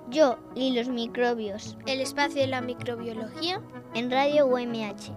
Yo y los microbios. El espacio de la microbiología en Radio UMH.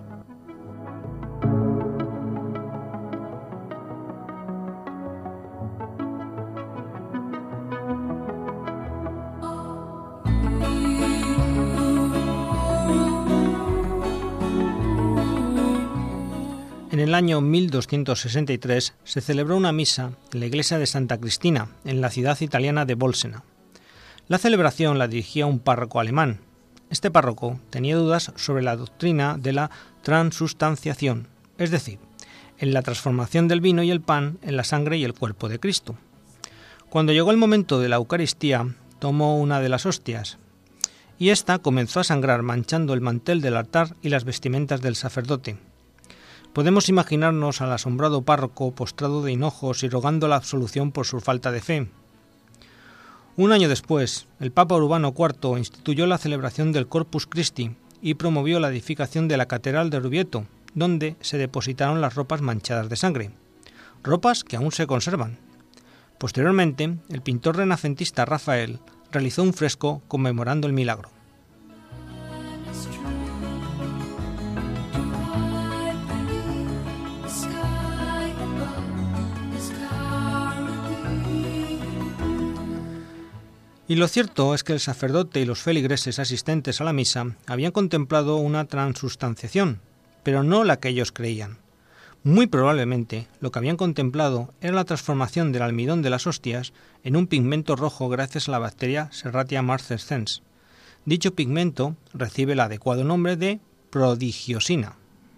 En el año 1263 se celebró una misa en la iglesia de Santa Cristina, en la ciudad italiana de Bolsena. La celebración la dirigía un párroco alemán. Este párroco tenía dudas sobre la doctrina de la transustanciación, es decir, en la transformación del vino y el pan en la sangre y el cuerpo de Cristo. Cuando llegó el momento de la Eucaristía, tomó una de las hostias, y ésta comenzó a sangrar, manchando el mantel del altar y las vestimentas del sacerdote. Podemos imaginarnos al asombrado párroco postrado de hinojos y rogando la absolución por su falta de fe. Un año después, el Papa Urbano IV instituyó la celebración del Corpus Christi y promovió la edificación de la Catedral de Orvieto, donde se depositaron las ropas manchadas de sangre, ropas que aún se conservan. Posteriormente, el pintor renacentista Rafael realizó un fresco conmemorando el milagro. Y lo cierto es que el sacerdote y los feligreses asistentes a la misa habían contemplado una transustanciación, pero no la que ellos creían. Muy probablemente lo que habían contemplado era la transformación del almidón de las hostias en un pigmento rojo gracias a la bacteria Serratia marcescens. Dicho pigmento recibe el adecuado nombre de prodigiosina.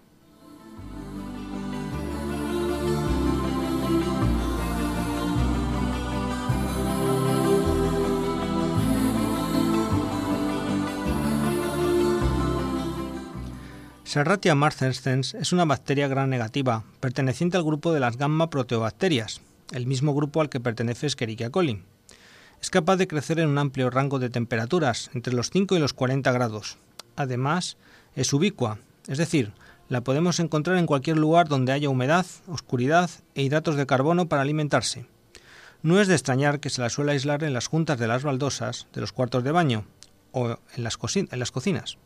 Serratia marcescens es una bacteria gram negativa, perteneciente al grupo de las gamma-proteobacterias, el mismo grupo al que pertenece Escherichia coli. Es capaz de crecer en un amplio rango de temperaturas, entre los 5 y los 40 grados. Además, es ubicua, es decir, la podemos encontrar en cualquier lugar donde haya humedad, oscuridad e hidratos de carbono para alimentarse. No es de extrañar que se la suele aislar en las juntas de las baldosas de los cuartos de baño o en las cocinas.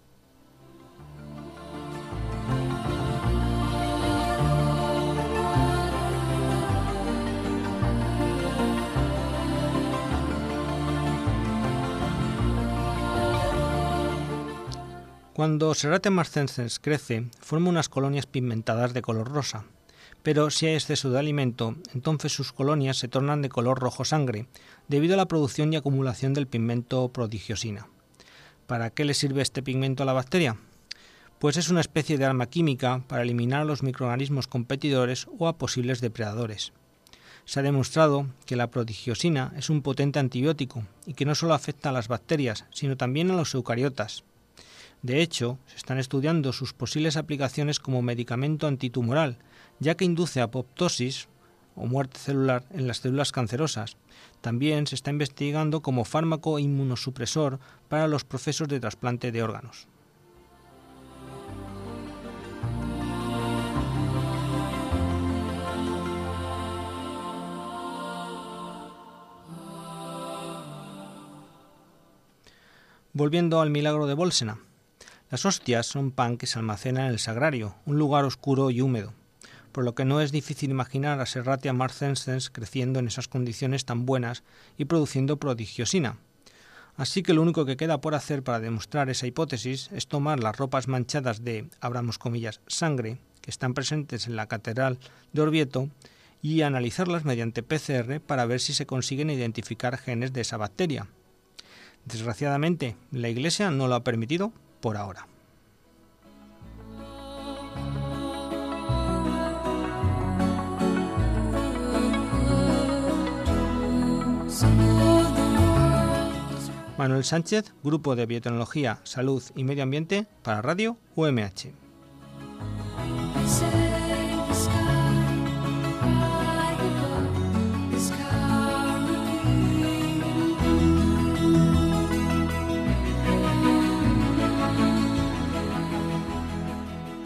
Cuando Serratia marcescens crece, forma unas colonias pigmentadas de color rosa, pero si hay exceso de alimento, entonces sus colonias se tornan de color rojo sangre, debido a la producción y acumulación del pigmento prodigiosina. ¿Para qué le sirve este pigmento a la bacteria? Pues es una especie de arma química para eliminar a los microorganismos competidores o a posibles depredadores. Se ha demostrado que la prodigiosina es un potente antibiótico y que no solo afecta a las bacterias, sino también a los eucariotas. De hecho, se están estudiando sus posibles aplicaciones como medicamento antitumoral, ya que induce apoptosis o muerte celular en las células cancerosas. También se está investigando como fármaco inmunosupresor para los procesos de trasplante de órganos. Volviendo al milagro de Bolsena. Las hostias son pan que se almacena en el sagrario, un lugar oscuro y húmedo, por lo que no es difícil imaginar a Serratia marcescens creciendo en esas condiciones tan buenas y produciendo prodigiosina. Así que lo único que queda por hacer para demostrar esa hipótesis es tomar las ropas manchadas de, abramos comillas, sangre, que están presentes en la Catedral de Orvieto, y analizarlas mediante PCR para ver si se consiguen identificar genes de esa bacteria. Desgraciadamente, la Iglesia no lo ha permitido por ahora. Manuel Sánchez, Grupo de Biotecnología, Salud y Medio Ambiente para Radio UMH.